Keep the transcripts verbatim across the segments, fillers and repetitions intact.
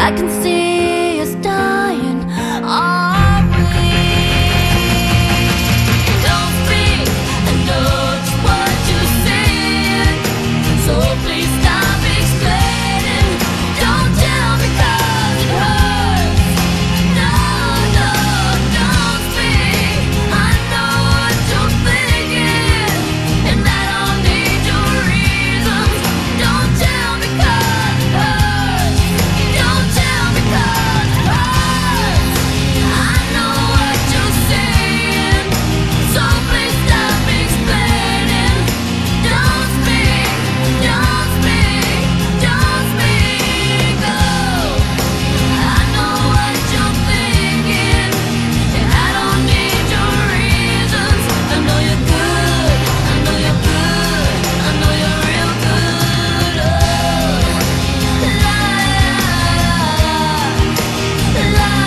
I can see us dying. Are we? Don't speak, I know just what you're saying. So please stop explaining. Don't tell me 'cause it hurts. No, no, don't speak. I know what you're thinking, and I don't need your reasons. Don't tell me 'cause it hurts. Don't tell me 'cause it hurts. I know what you're saying, so please stop explaining. Don't speak, don't speak, don't speak. Oh, I know what you're thinking, and I don't need your reasons. I know you're good, I know you're good, I know you're real good. Oh, la la la la.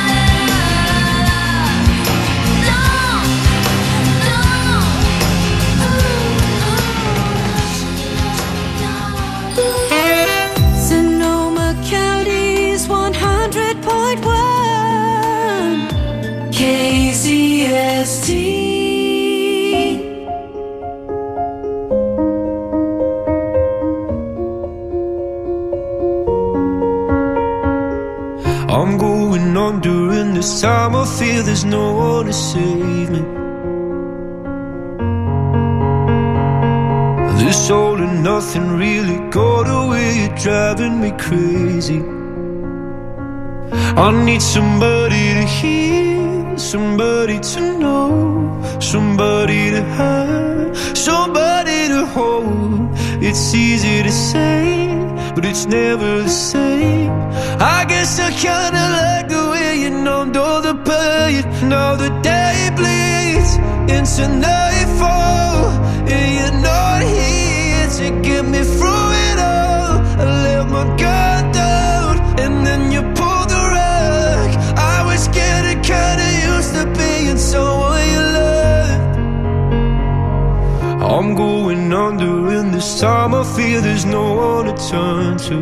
Sonoma County's one hundred point one K Z S T. I'm going on during this time. I feel there's no one to save me. This all and nothing really got away. You're driving me crazy. I need somebody to hear, somebody to know, somebody to have, somebody to hold. It's easy to say, but it's never the same. I guess I kinda like the way you numbed all the pain. Now the day bleeds into nightfall, and you're not here to get me through it all. I let my guard down, and then you pulled the rug. I was getting kinda used to being someone you loved. I'm going under, and this time I feel there's no one to turn to.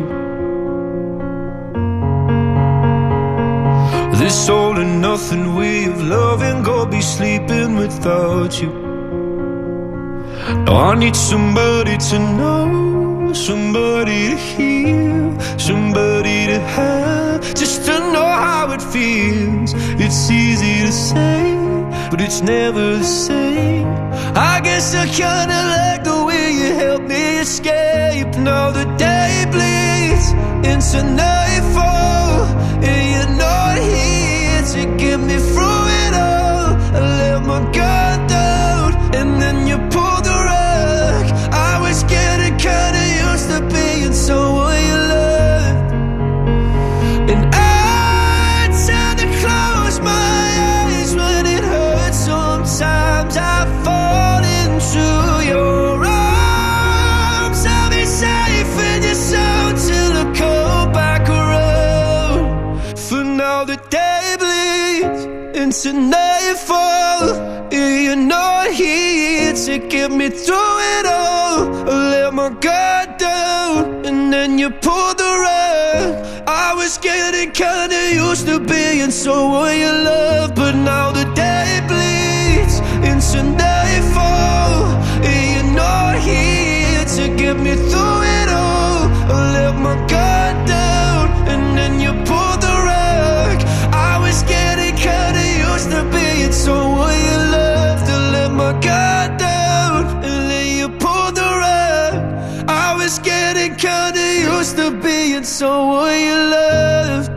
This all and nothing way of loving, go be sleeping without you. Now I need somebody to know, somebody to hear, somebody to have, just to know how it feels. It's easy to say, but it's never the same. I guess I kinda like the way you help me escape. Now the day bleeds into nightfall, and you're not here to get me through it all. I let my guard down, and then you pulled the rug. I was getting kinda used to being someone you loved, and I tend to close my eyes when it hurts. Sometimes I fall into your arms. I'll be safe in your soul till I come back around. For now the day bleeds into nightfall, and you're not here to get me through it all. I let my guard down, and then you pulled the rug. I was getting kinda used to being someone you love, but now the day bleeds into nightfall, and you're not here to get me through it all. I let my guard down, and then you pulled the rug. I was getting kinda used to being someone you loved. I let my guard down, and then you pulled the rug. I was getting kinda used to being someone you loved.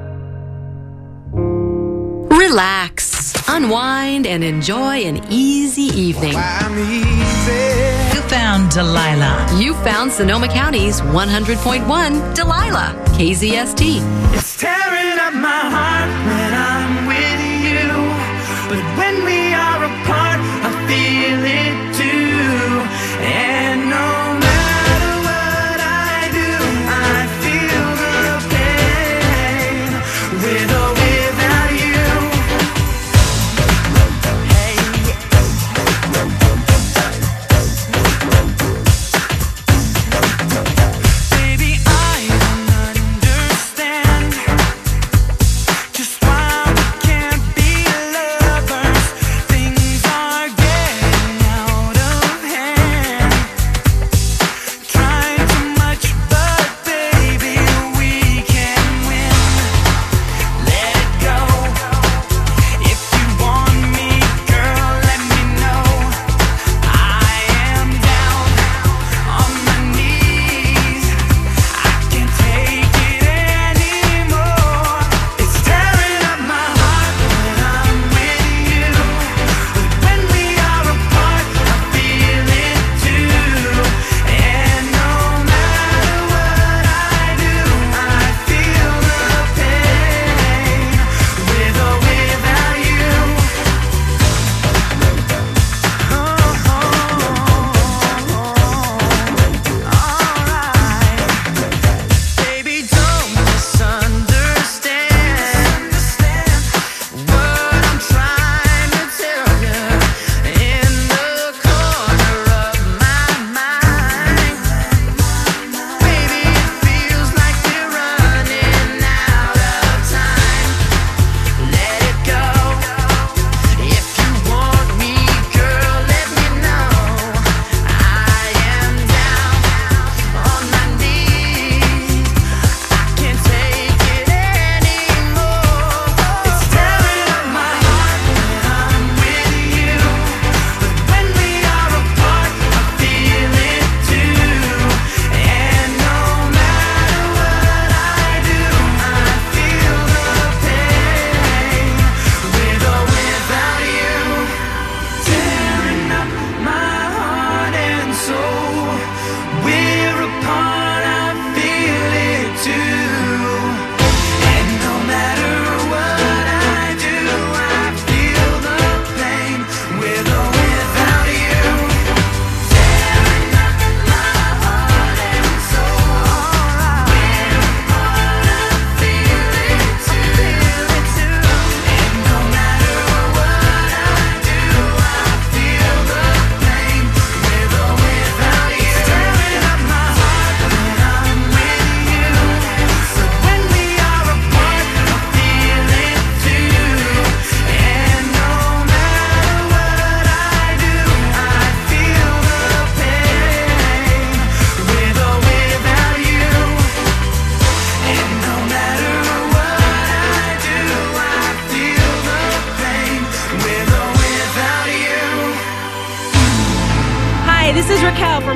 Relax, unwind, and enjoy an easy evening. I'm easy. You found Delilah. You found Sonoma County's one hundred point one Delilah, K Z S T. It's tearing up my heart when I'm with you, but when we are apart, I feel it too. And no matter what I do, I feel the pain, with or without you. Hey. Baby, I don't understand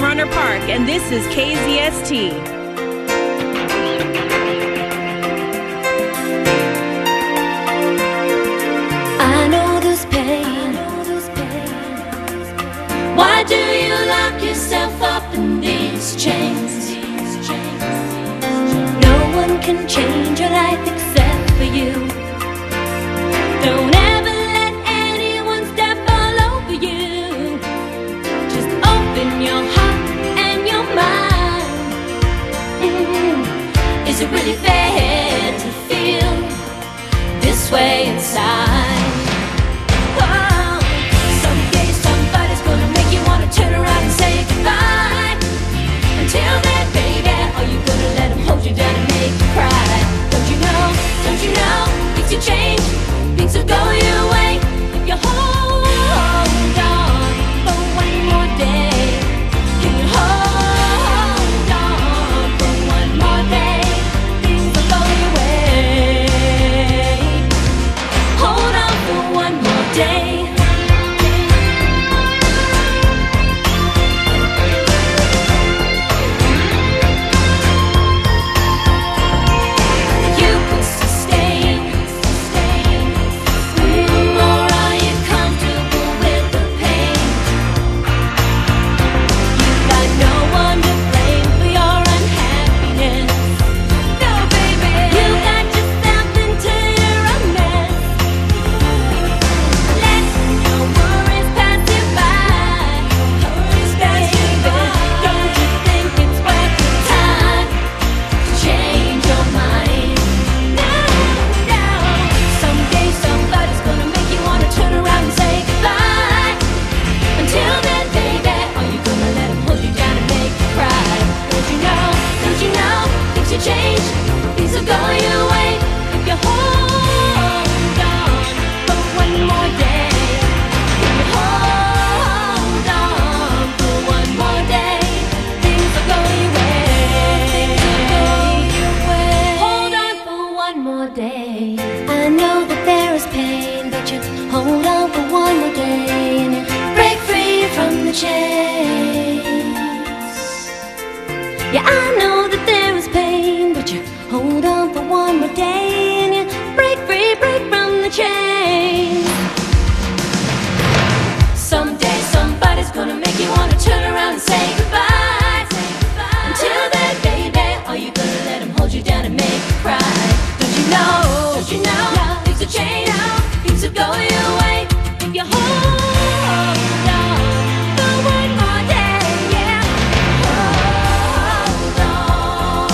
Runner Park, and this is K Z S T. I know this pain. Why do you lock yourself up in these chains? No one can change your life except for you. Don't ever let anyone step all over you. Just open your heart and your mind. Mm. Is it really fair to feel this way inside? Oh, someday somebody's gonna make you wanna turn around and say goodbye. Until then, baby, are you gonna let him hold you down and make you cry? Don't you know, don't you know, things will change, things will go your way if you hold on for one more day. Can you hold on for one more day? Things will go your way. Hold on for one more day. You can sustain, mm, or are you comfortable with the pain? You got no one to blame for your unhappiness. No, baby, you got yourself into a mess. Let your worries pass you by. Worries pass you by. Don't you think it's worth your time to change your mind? No, no. Someday somebody's gonna make you wanna turn around and say goodbye. Until then, baby, are you gonna let him hold you down and make you cry? Don't you know, don't you know, things will change, things will go your way if you hold on for one more day. If you hold on for one more day, things will go your way. Hold on for one more day. I know that there is pain, but you hold on for one more day and you break free from the chains. Yeah, I know that there is pain, but you hold on for one more day and you break free, break from the chains. Someday somebody's gonna make you wanna turn around and say goodbye. Until then, baby, are you gonna let him hold you down and make you cry? Don't you know, don't you know, things will change, things will go your way if you hold on for one more day, yeah. Hold on.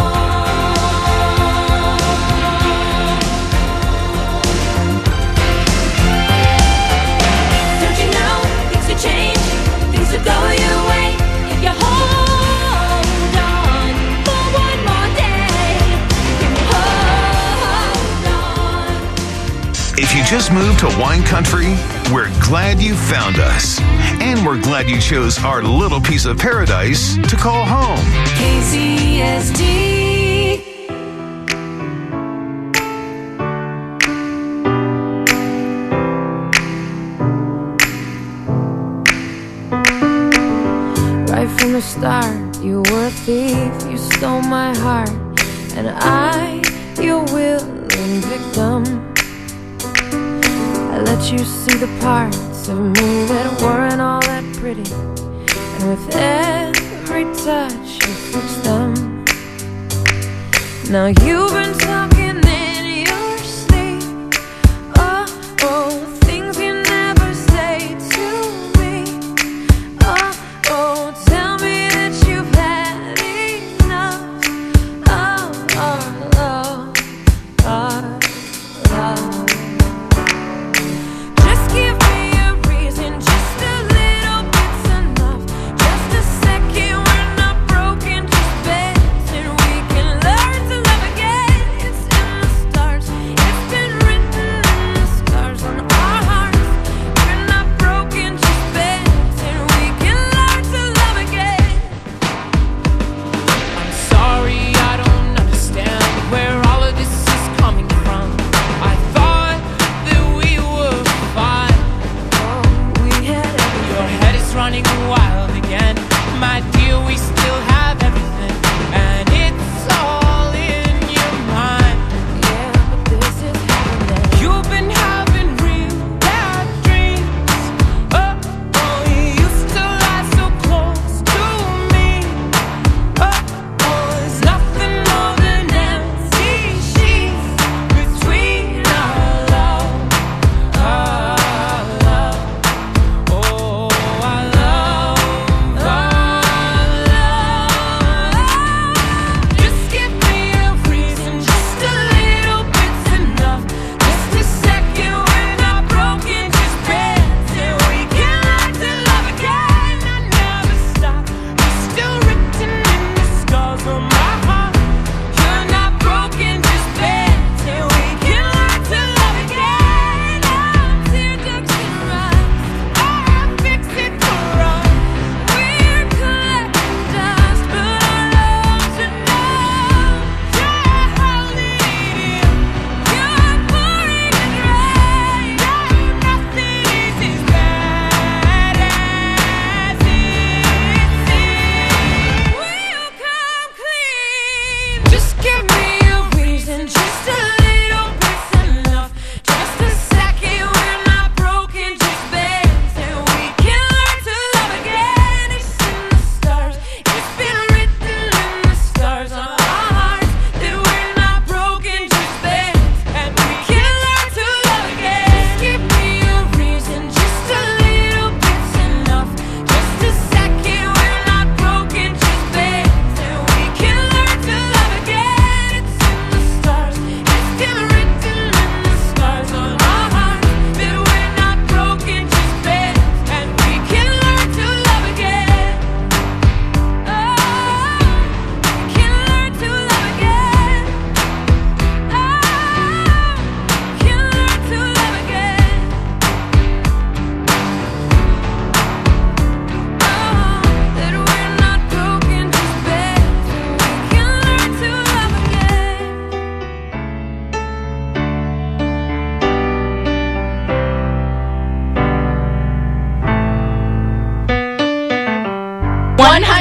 Don't you know, things will change, things will go your way if you hold on for one more day. Can you hold on? If you just moved to wine country, we're glad you found us. And we're glad you chose our little piece of paradise to call home. K Z S D. Right from the start, you were a thief, you stole my heart, and I, your willing victim. I let you see the parts of me that weren't all that pretty, and with every touch you fixed them. Now you've been talking in your sleep, oh, oh, things you never say to me. Oh, oh, tell me that you've had enough of our love, our love. Just give me a reason, just a little bit's enough. Just a second, we're not broken, just bends, and we can learn to love again. It's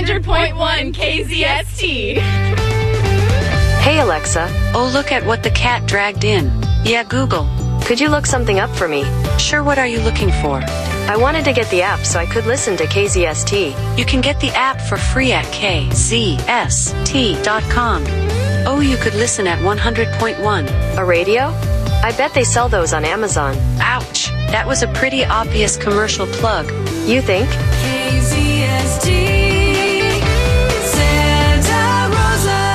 hundred point one K Z S T. Hey Alexa, Oh, look at what the cat dragged in. Yeah, Google. could you look something up for me? Sure, what are you looking for? I wanted to get the app so I could listen to K Z S T. You can get the app for free at K Z S T dot com. Oh, you could listen at one hundred point one. A radio? I bet they sell those on Amazon. Ouch, that was a pretty obvious commercial plug. You think? K Z S T, Santa Rosa.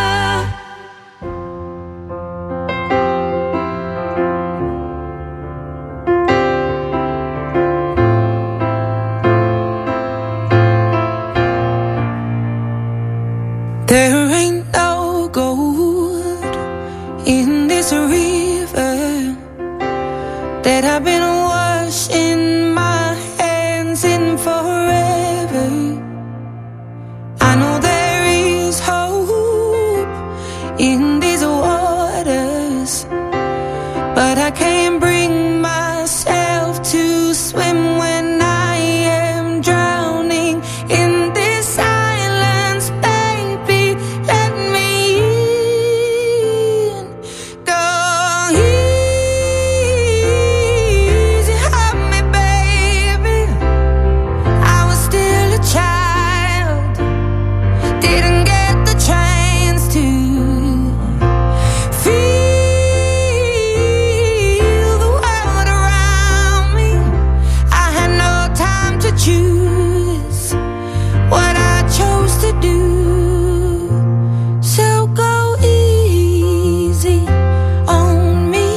There ain't no gold in this river that I've been washing my hands in forever. I know there is hope in these waters, but I can't bring myself to swim when I am drowning in this silence. Baby, let me in. Go easy on me, baby. I was still a child, didn't get the chance to feel the world around me. I had no time to choose what I chose to do. So go easy on me.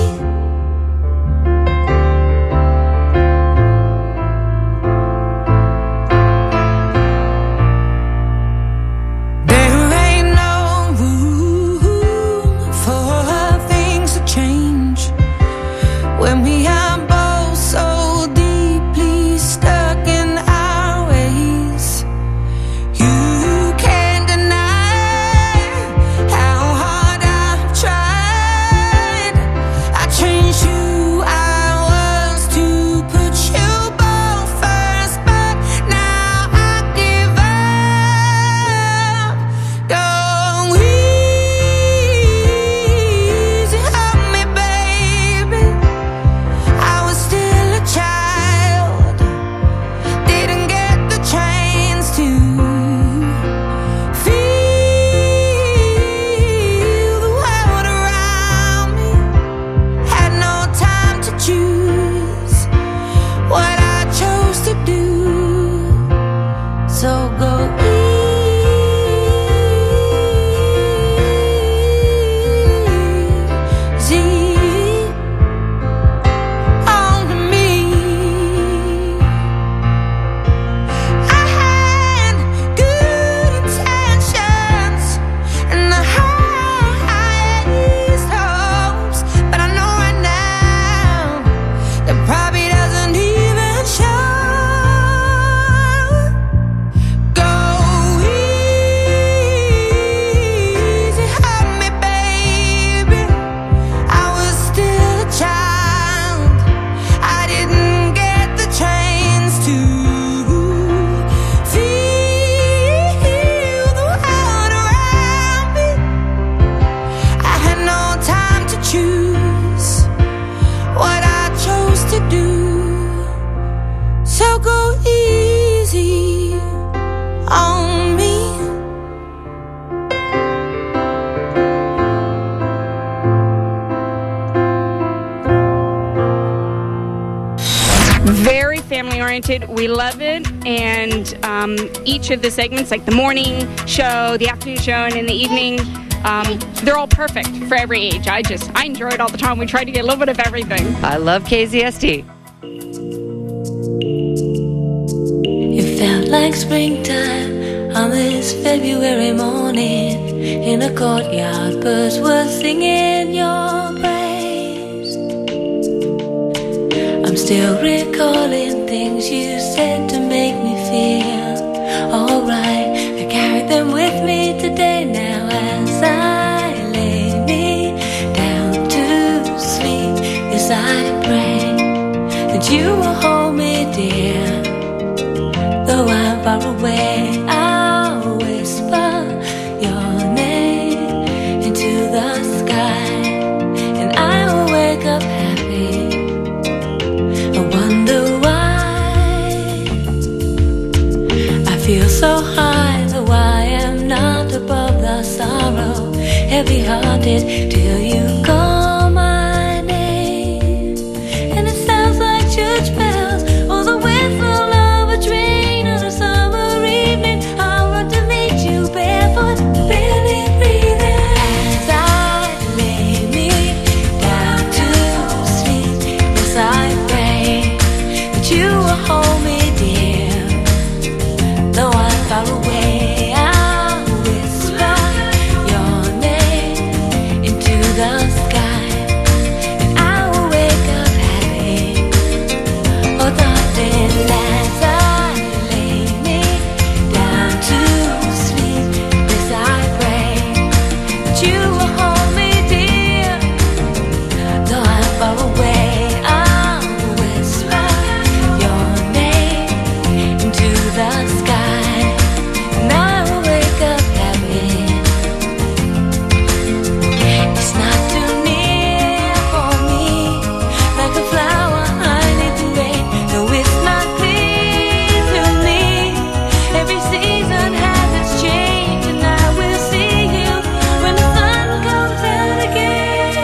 There ain't no room for things to change when we are both so deeply stuck in our ways. You can't deny how hard I've tried. I changed who I was to put you both first, but now I give up. Go easy on me, baby. I was still a child, didn't get the chance to feel the world around me. Had no time to choose what I chose to do. So go easy on me. I had good intentions and the highest hopes, but I know right now that probably doesn't even show. Go easy on me, baby. I was still a child, I didn't get the chance to feel the world around me. I had no time to choose what I chose to do. So go easy on me. Very family oriented. We love it. And um, each of the segments, like the morning show, the afternoon show, and in the evening, um, they're all perfect for every age. I just, I enjoy it all the time. We try to get a little bit of everything. I love K Z S T. It felt like springtime on this February morning. In a courtyard, birds were singing your praise. I'm still recalling things you said to make me feel alright. I carry them with me today now as I lay me down to sleep. Yes, I pray that you will hold me dear, though I'm far away. I'll sorrow, heavy-hearted till you call my name. And it sounds like church bells or the whistle of a train on a summer evening. I'll run to meet you barefoot, barely breathing. As I lay me down to sleep, yes, I pray that you will hold me dear. Though I'm far away, I'll whisper your name into the sky, and I will wake up happy. Oh, darling, as I lay me down to sleep, yes, I pray that you will hold me dear. Though I'm far away, I'll whisper your name into the sky, and I will wake up happy. It's not too near for me, like a flower I need the rain. No, it's not clear to me. Every season has its change, and I will see you when the sun comes out again.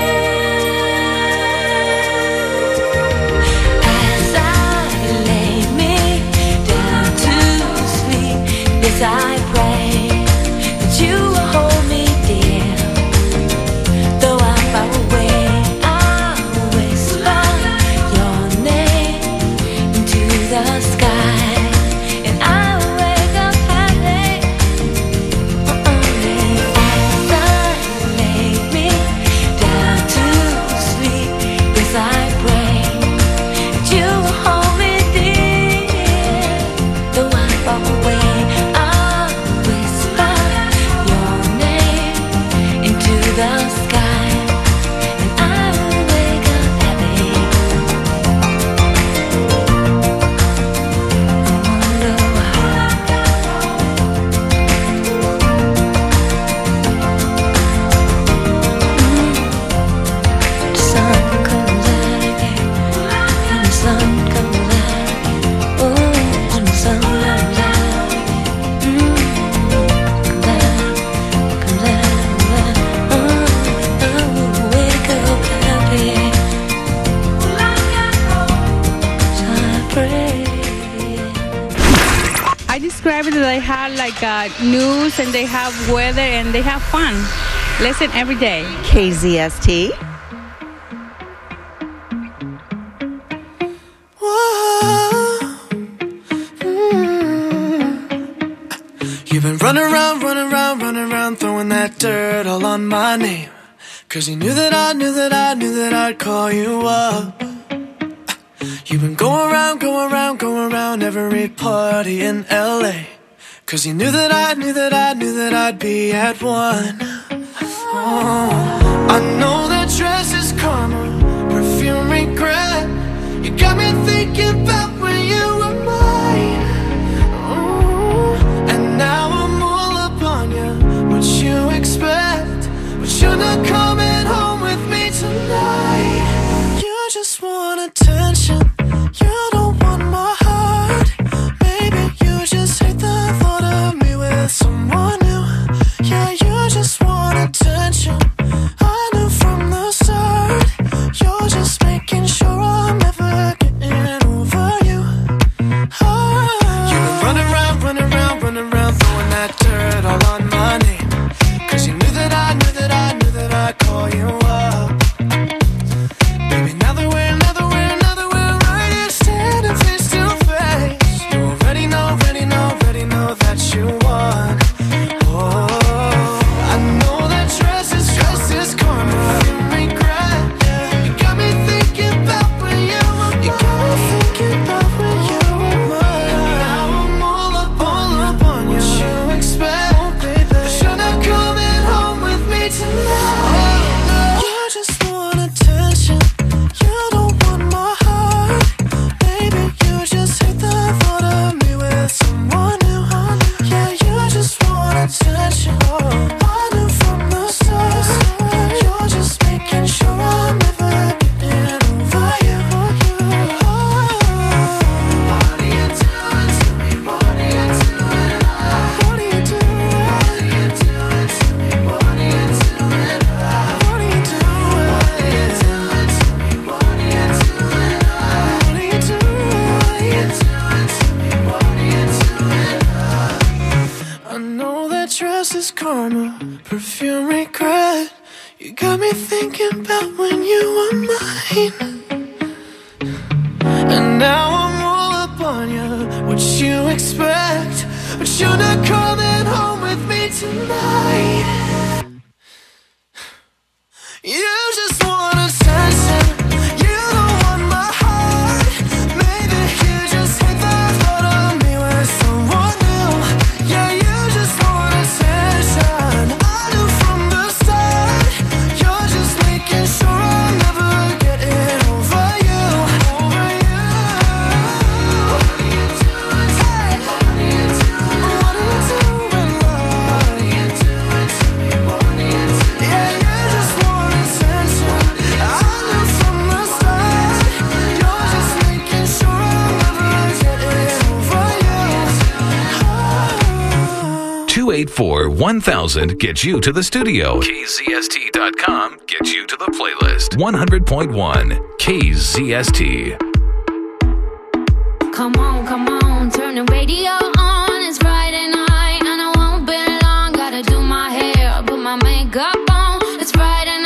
As I lay me down to sleep, yes, I pray that you will hold me dear. Though I'm far away, I'll whisper your name into the sky, and I will wake up happy. As I lay me down to sleep, yes, I pray that you will hold me dear. Though I'm far away, I'll whisper your name into the sky, and I will wake up happy. I wonder why the sun comes out again, when the sun comes out again. Oh, when the sun comes out again. Mm, comes out, comes out, comes out. Oh, I will wake up happy. So I pray. I describe it that they have like uh, news and they have weather and they have fun. Listen every day. K Z S T. You've been running around, running around, running around, throwing that dirt all on my name. Cause you knew that I knew that I knew that I'd call you up. You've been going around, going around, going around every party in L A. Cause you knew that I knew that I knew that I'd be at one. Oh, I know that dress is karma, perfume regret. You got me thinking about when you were mine. Oh, and now I'm all up on you. What you expect? But you're not coming home with me tonight. You just want attention. You don't want my heart. Maybe you just hate the thought of me with someone new. Yeah, you just want attention. I knew from the start. You're just making sure I'm never getting over you. Oh. You've been running around, running around, running around, throwing that dirt all on my name. Cause you knew that some regret. You got me thinking about when you were mine. And now I'm all up on you. What you expect? But you're not coming home with me tonight. You just want attention. You don't want my heart. Maybe you just hate the thought of me with someone new. Yeah, you just want attention. I knew from the start. You're just making sure I'm never getting over you. Over you. What are you doing? Hey, what are you doing? What are you doing, love? What are you doing to me? What are you doing? Yeah, you just want attention. I knew from the start. You're just making sure I'm never getting over you. Oh. two eight four one thousand gets you to the studio. K Z S T dot com gets you to the playlist. one hundred point one K Z S T. Come on, come on, turn the radio on. It's Friday night and I won't be long. Gotta do my hair, put my makeup on. It's Friday